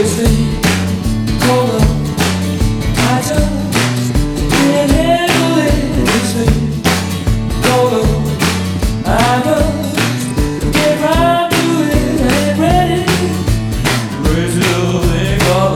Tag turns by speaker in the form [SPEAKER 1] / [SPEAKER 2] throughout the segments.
[SPEAKER 1] This thing called love, I just can't handle it. This thing called love, I just get right to it. Ain't ready, crazy little thing called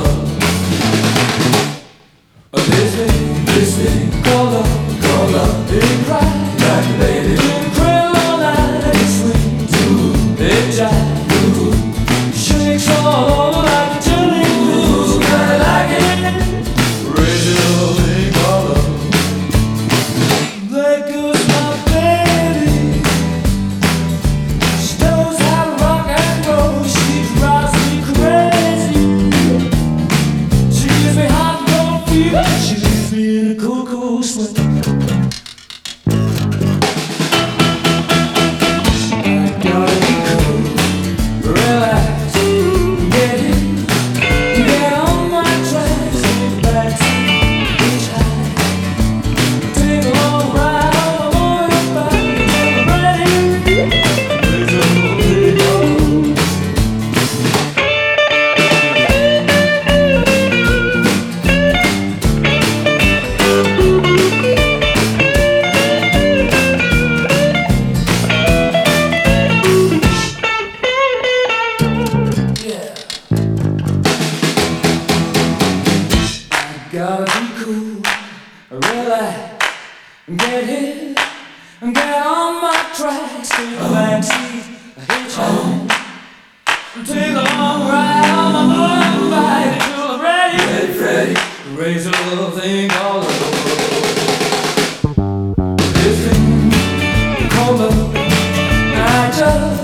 [SPEAKER 1] love. This thing called love, ain't right, like lady. Incredible all night, it swings, it jives, shakes all over like a jelly glue. Kinda like it, crazy little thing called love. There goes my baby, she knows how to rock and roll. She drives me crazy, she gives me hot and cold fever. She leaves me in a cold, cold sweat. Gotta be cool, relax, get hit, get on my tracks, take a backseat, hitchhike, take a long ride on my motorbike until I'm ready, raise a little thing called love. This thing called love, I just